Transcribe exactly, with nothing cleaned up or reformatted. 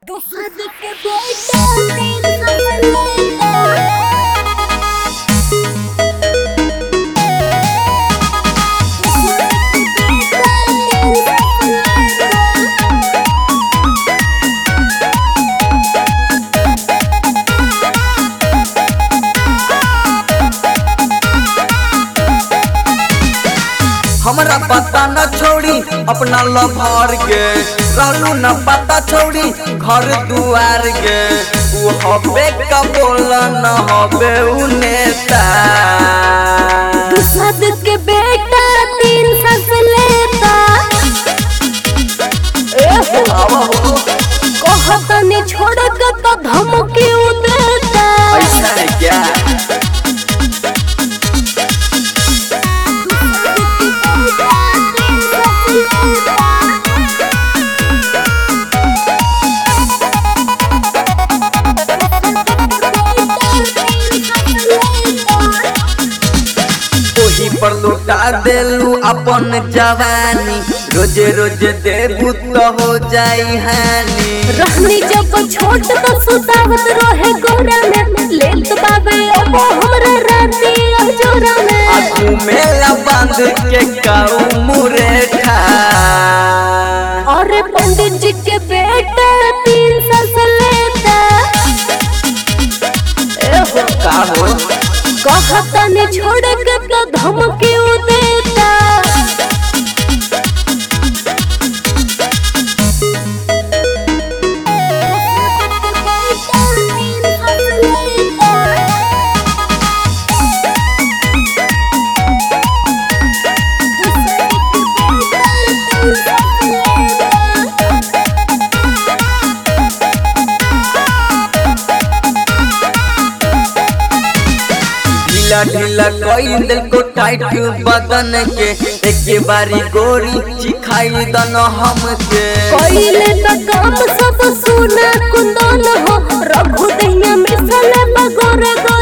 हमरा पता न छोड़ी अपना लभर के रहलू न पता छोड़ी घर दुआर के वो हबे का बोला न हबे उ नेता दुसद के बेटा तीन सस लेता ए हो कहता ने छोड़ के तो धमकी देता ऐसा है क्या पर लुटा देलू अपन जवानी रोजे रोजे देबू तो हो जाई हानि रहनी जब छोट तो सुतावत रहे गोरा में लेत बाबे अब हमरा राती अजोरा में आगू मेला बांध के काऊ मुरेठा और पंडित जी के बेटा तीन सस लेता ए हो का हो कहता ने छोड़ के तो धमकी देता ढीला ढीला कोई दिल को टाइट बदन के एक बारी गोरी चिखाई दन हम के कोइले तो काम सब सुना कुंदन हो रघु दहिया मिसल बगोरे गो